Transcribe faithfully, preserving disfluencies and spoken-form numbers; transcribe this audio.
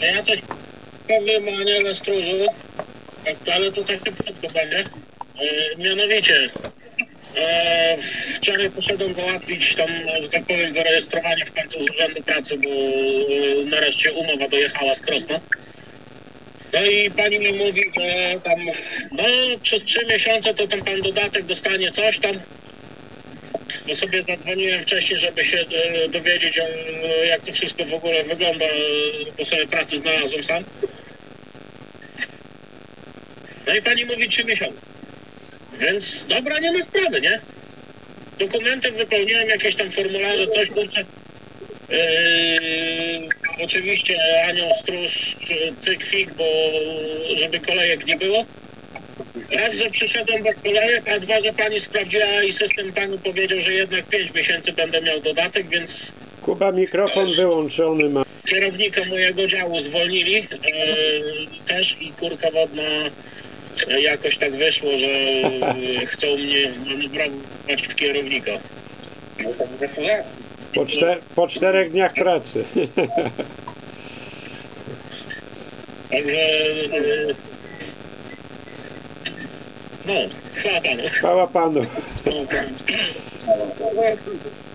Ja coś powiem o Aniele Stróżu, ale to tak szybko będzie. E, mianowicie, e, wczoraj poszedłem załatwić tam, że tak powiem, wyrejestrowanie w końcu z Urzędu Pracy, bo e, nareszcie umowa dojechała z Krosna. No i pani mi mówi, że tam, no przez trzy miesiące to ten pan dodatek dostanie coś tam. Bo sobie zadzwoniłem wcześniej, żeby się e, dowiedzieć, o, jak to wszystko w ogóle wygląda, bo sobie pracy znalazłem sam. No i pani mówi trzy miesiące. Więc dobra, nie ma sprawy, nie? Dokumenty wypełniłem, jakieś tam formularze, coś kurczę. Yy, oczywiście Anioł Stróż, cyk fik, bo żeby kolejek nie było. Raz, że przyszedłem bez kolejek, a dwa, że pani sprawdziła i system panu powiedział, że jednak pięć miesięcy będę miał dodatek, więc Kuba, mikrofon wyłączony ma. kierownika mojego działu zwolnili e, też i kurka wodna e, jakoś tak wyszło, że e, chcą mnie manewrować w kierownika. Po, czter po czterech dniach pracy. Także e, no, chwała panu. Chwała panu. No,